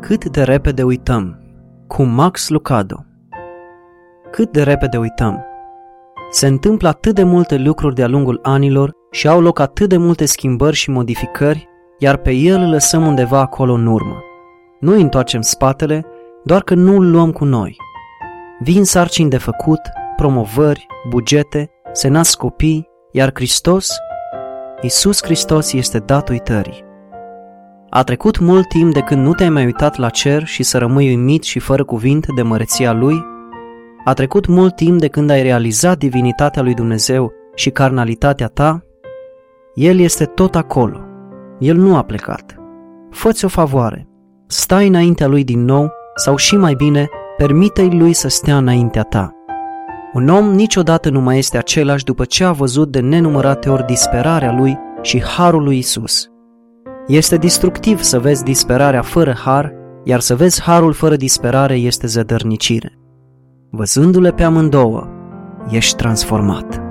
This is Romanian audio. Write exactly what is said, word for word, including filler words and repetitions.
Cât de repede uităm, cu Max Lucado. Cât de repede uităm. Se întâmplă atât de multe lucruri de-a lungul anilor și au loc atât de multe schimbări și modificări, iar pe el îl lăsăm undeva acolo în urmă. Nu îi întoarcem spatele, doar că nu îl luăm cu noi. Vin sarcini de făcut, promovări, bugete, se nasc copii, iar Hristos, Iisus Hristos, este dat uitării. A trecut mult timp de când nu te-ai mai uitat la cer și să rămâi uimit și fără cuvinte de măreția Lui? A trecut mult timp de când ai realizat divinitatea lui Dumnezeu și carnalitatea ta? El este tot acolo. El nu a plecat. Fă-ți o favoare. Stai înaintea Lui din nou sau și mai bine, permite-i Lui să stea înaintea ta. Un om niciodată nu mai este același după ce a văzut de nenumărate ori disperarea Lui și harul lui Isus. Este destructiv să vezi disperarea fără har, iar să vezi harul fără disperare este zădărnicire. Văzându-le pe amândouă, ești transformat.